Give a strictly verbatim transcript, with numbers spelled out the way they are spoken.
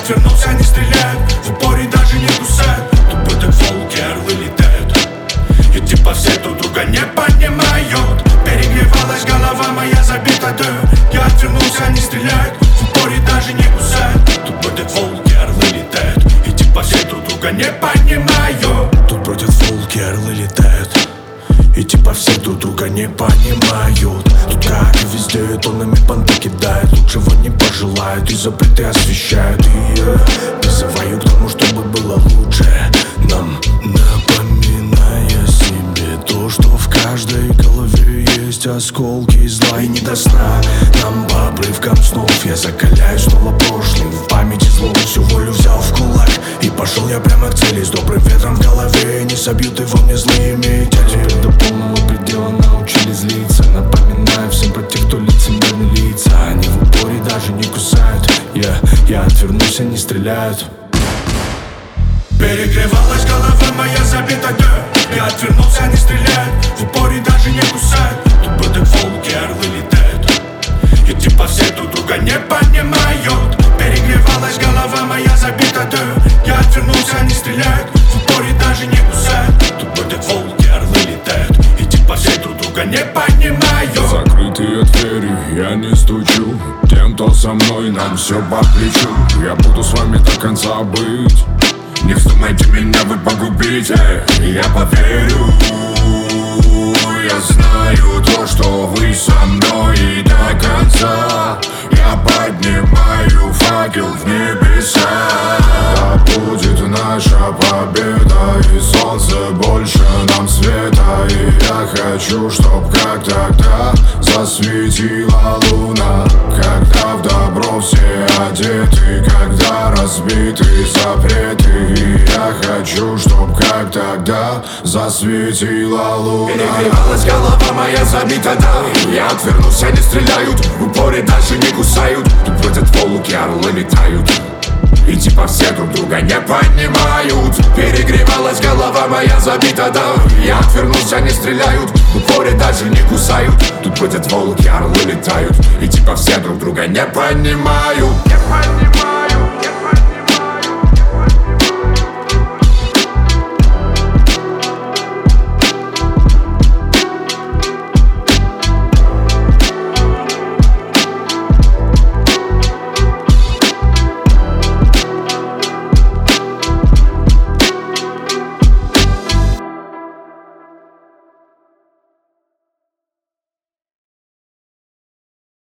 отвернулся, они стреляют, в упоре даже не кусают. Тупо так волки, орлы летают, и типа все друг друга не понимают. Перегревалась голова моя, забита дым. Я отвернулся, они стреляют, в упоре даже не кусают. Тупо так волки, орлы летают, и типа все друг друга не понимают. Тут бродят волки, орлы летают, и типа все друг друга не понимают. Тут как и везде тоннами понты кидают, лучшего не пожелают и запреты освещают. И yeah, призываю к тому, чтобы было лучше нам, напоминая себе то, что в каждой голове есть осколки зла и не до сна. Нам по обрывкам снов я закаляюсь снова прошлым. В памяти зло всю волю взял в кулак, и пошел я прямо к цели с добрым ветром в голове. Не собьют его мне злые метели. До полного предела научились злиться, напоминаю всем про тех, кто лицемерны лица. Они в упоре даже не кусают. Я, я отвернусь, они стреляют. Перегревалась голова моя, забита дым. Я отвернулся, они стреляют, в упоре даже не кусают. Тупо так волки, орлы летают, и типа все друг друга не понимают. Перегревалась голова моя, забита дым. Я отвернулся, они стреляют, в упоре даже не кусают. Тупо так волки, орлы летают, и типа все друг друга не понимают. Закрытые двери, я не стучу. Тем, кто со мной, нам все по плечу. Я буду с вами до конца быть. Не вздумайте меня вы погубите, я поверю. Я знаю то, что вы со мной и до конца. Я поднимаю факел в небеса. Да будет наша победа, и солнце больше нам света. И я хочу, чтоб как тогда засветила луна. Когда в добро все одеты, когда разбиты запреты. И я хочу, чтоб как тогда засветила луна. Перегревалась голова моя, забита да. Я отвернулся, они стреляют, в упоре даже не кусают. Тут бродят волки, орлы летают, и типа все друг друга не понимают. Перегревалась голова моя, забита да. Я отвернулся, они стреляют, в упоре даже не кусают. Тут бродят волки, орлы летают, и типа все друг друга не понимают. Не понимают.